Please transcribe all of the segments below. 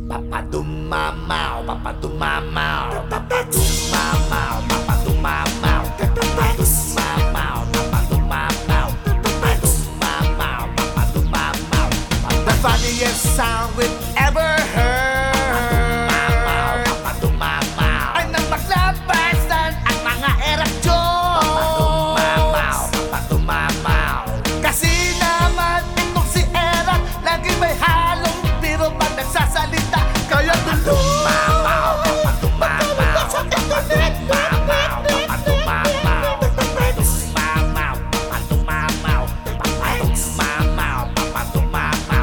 Papadumamaw, papadumamaw, papadumamaw, papadumamaw, papadumamaw, papadumamaw, papadumamaw, papadumamaw. The funniest sound we've ever heard. Papadumamaw, ay nang maglabasan ang mga eraksyon. Papadumamaw, papadumamaw. Kasi naman itong si Erak lagi may halong biro pag nagsasalita. Kaya papadumamaw, papadumamaw, papadumamaw, papadumamaw, papadumamaw, papadumamaw, papadumamaw, papadumamaw,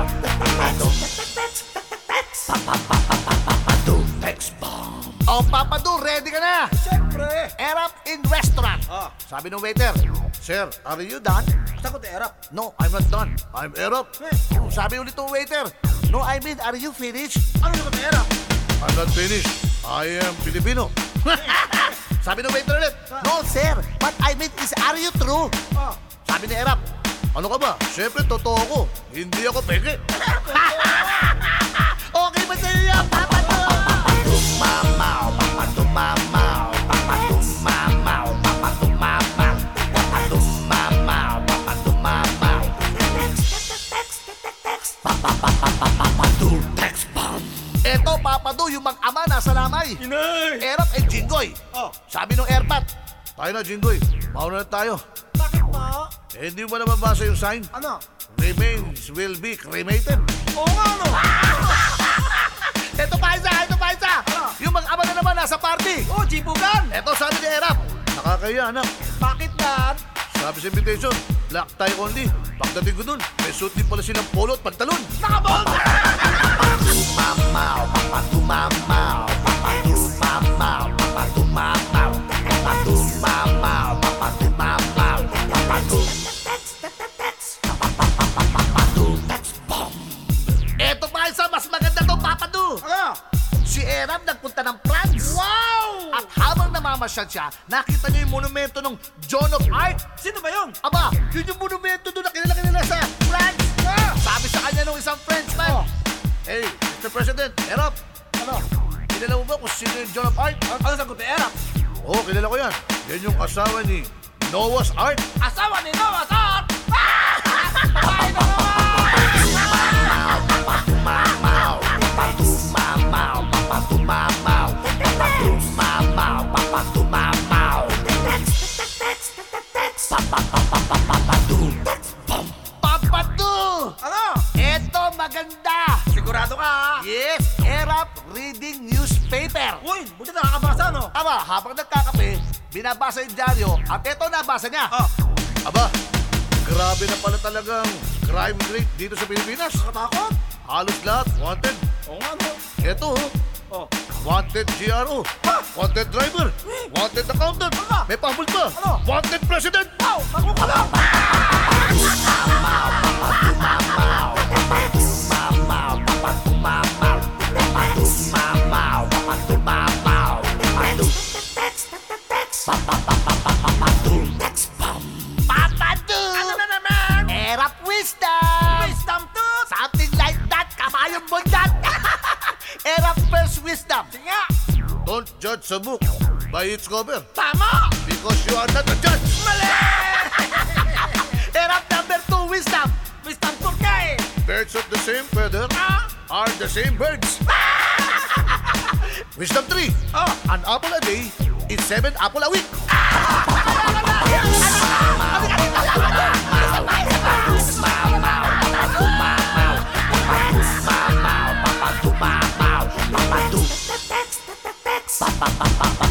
papadumamaw, text bomb. Oh, Papadu, ready ka na? Siyempre. Erap in restaurant. Ah. Sabi ng waiter, "Sir, are you done?" Sagot Erap. "No, I'm not done. I'm Erap." Sabi ulit ng waiter, "No, I mean, are you finished?" Ano sagot Erap? "I'm not finished. I am Filipino." Sabi ng waiter ulit, "No, sir, what I mean is, are you true?" Ah. Sabi ni Erap, "Ano ka ba? Siyempre, totoo ko. Hindi ako peke." Okay ba sa'yo yan, Papadu? Papadumamaw, papadumamaw, papadumamaw, papadumamaw, papadumamaw, papadumamaw. Papadu, text bomb. Eto, Papadu, yung mag-ama nasa lamay. Inay! Erap and Jinggoy. Oh. Sabi nung airpat, "Tayo na, Jinggoy. Mauna na tayo." Bakit pa? Hindi mo naman basa yung sign? Ano? Remains will be cremated. Oo nga ano? Ito pa isa, ito pa isa. Yung mag-ama na naman nasa party. Oh, Jibugan! Eto sabi ni Erap, "Nakakaya, anak." Bakit Dad? Sabi sa invitation, "Black tie only." Pagdating ko dun, may suit din pala silang polo at pantalon. Nakabog! Papadumamaw, papadumamaw, papadumamaw, papadumamaw, papadumamaw, papadumamaw, papadumamaw. Eto pa isa, mas maganda to, Papadu. Ano? Si Erap nagpunta ng France. Wow! At habang namamasyal siya, nakita niya yung monumento ng Joan of Arc. Sino ba yun? Aba, yun yung monumento doon na kilala sa France. Sabi sa kanya nung isang Frenchman, "Hey, Mr. President, Erap, Ano? kilala mo ba kung sino yung Joan of Arc?" Ano sagot ni Erap? "Oo, kilala ko yan. Yan yung asawa ni Noah's Ark." Asawa ni Noah Sar! Babae na naman! Papadumamaw, papadumamaw, papadumamaw, papadumamaw, papadumamaw. Papadu! Ano? Eto maganda! Sigurado ka ha? Yes, Erap reading newspaper. Uy, buti nakakabasa no? Aba, habang nagkakape, binabasa yung dyaryo at eto nabasa niya. Ah, Aba, grabe na pala talagang crime rate dito sa Pilipinas. nakatakot? Halos lahat wanted. Oo nga no? Eto, Oh. wanted GRO, wanted driver, wanted accountant. Ano? May pahambol pa. Ano? Wanted president. Wow! Naku ka lang! Papadumamaw, papadumamaw, papadumamaw, papadumamaw, papadumamaw, papadumamaw, papadu. Papadu, text bomb. Papadu! Ano na naman? Erap wisdom! Wisdom tooth! Something like that, kabayong bundat! Erap first wisdom. Sige nga! Don't judge a book by its cover Tama! because you are not a judge. Mali! Erap number 2 wisdom. Wisdom tooth ka eh! Birds of the same feather Ah? are the same birds. Wisdom 3. Oh! An apple a day is 7 apple a week. Papadu.